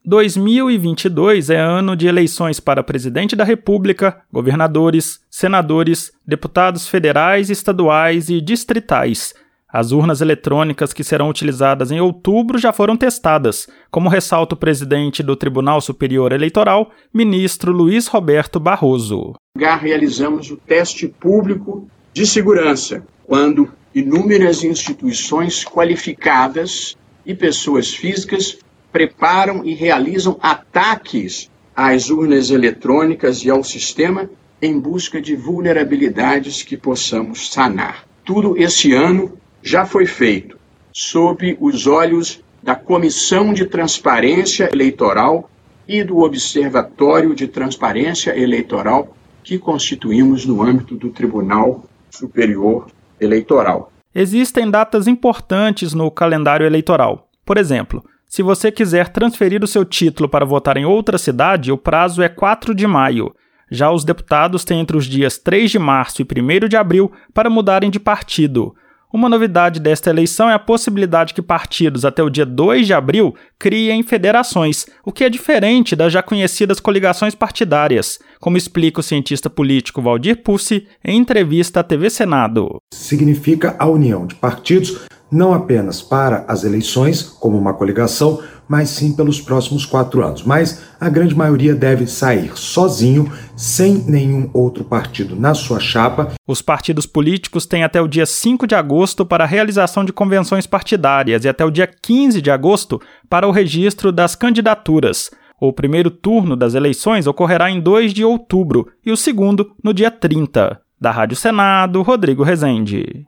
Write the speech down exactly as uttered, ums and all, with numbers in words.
dois mil e vinte e dois é ano de eleições para presidente da República, governadores, senadores, deputados federais, estaduais e distritais. As urnas eletrônicas que serão utilizadas em outubro já foram testadas, como ressalta o presidente do Tribunal Superior Eleitoral, ministro Luiz Roberto Barroso. Realizamos o teste público de segurança, quando inúmeras instituições qualificadas e pessoas físicas preparam e realizam ataques às urnas eletrônicas e ao sistema em busca de vulnerabilidades que possamos sanar. Tudo esse ano já foi feito sob os olhos da Comissão de Transparência Eleitoral e do Observatório de Transparência Eleitoral que constituímos no âmbito do Tribunal Superior Eleitoral. Existem datas importantes no calendário eleitoral. Por exemplo, se você quiser transferir o seu título para votar em outra cidade, o prazo é quatro de maio. Já os deputados têm entre os dias três de março e primeiro de abril para mudarem de partido. Uma novidade desta eleição é a possibilidade que partidos até o dia dois de abril criem federações, o que é diferente das já conhecidas coligações partidárias, como explica o cientista político Valdir Pussi em entrevista à T V Senado. Significa a união de partidos não apenas para as eleições, como uma coligação, mas sim pelos próximos quatro anos. Mas a grande maioria deve sair sozinho, sem nenhum outro partido na sua chapa. Os partidos políticos têm até o dia cinco de agosto para a realização de convenções partidárias e até o dia quinze de agosto para o registro das candidaturas. O primeiro turno das eleições ocorrerá em dois de outubro e o segundo no dia trinta. Da Rádio Senado, Rodrigo Rezende.